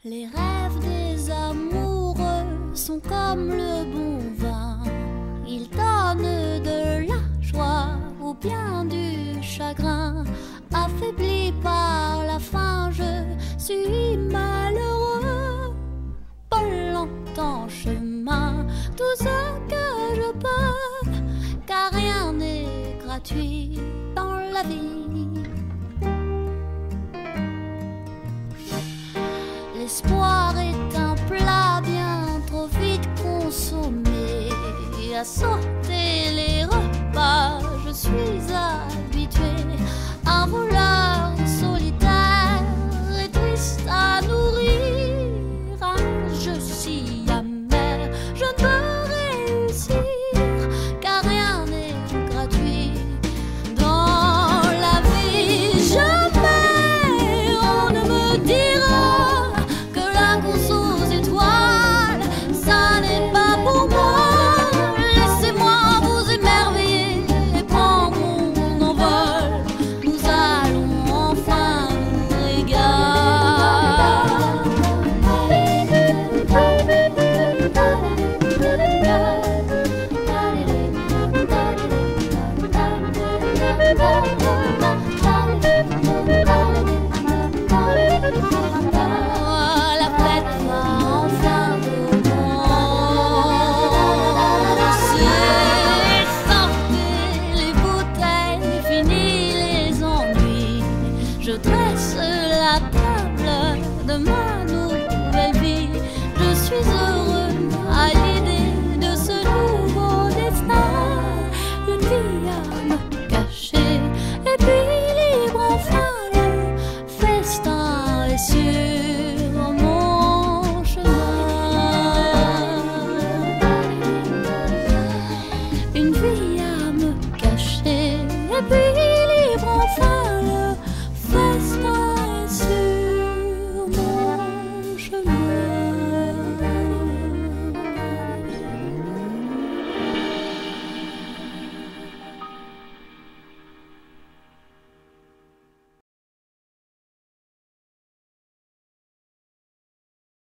Les rêves des amoureux sont comme le bon vin. Ils donnent de la joie ou bien du chagrin. Affaibli par la faim, je suis malheureux. Pas longtemps chemin, tout ce que je peux, car rien n'est gratuit dans la vie. L'espoir est un plat bien trop vite consommé. À sauter les repas, je suis habituée. Un voleur solitaire et triste à nourrir. Un jeu si amer, je ne peux réussir, car rien n'est gratuit dans la vie. Jamais on ne me dira que la course aux étoiles, ça n'est pas pour moi. Laissez-moi vous émerveiller et prendre mon envol. Nous allons enfin nous régaler.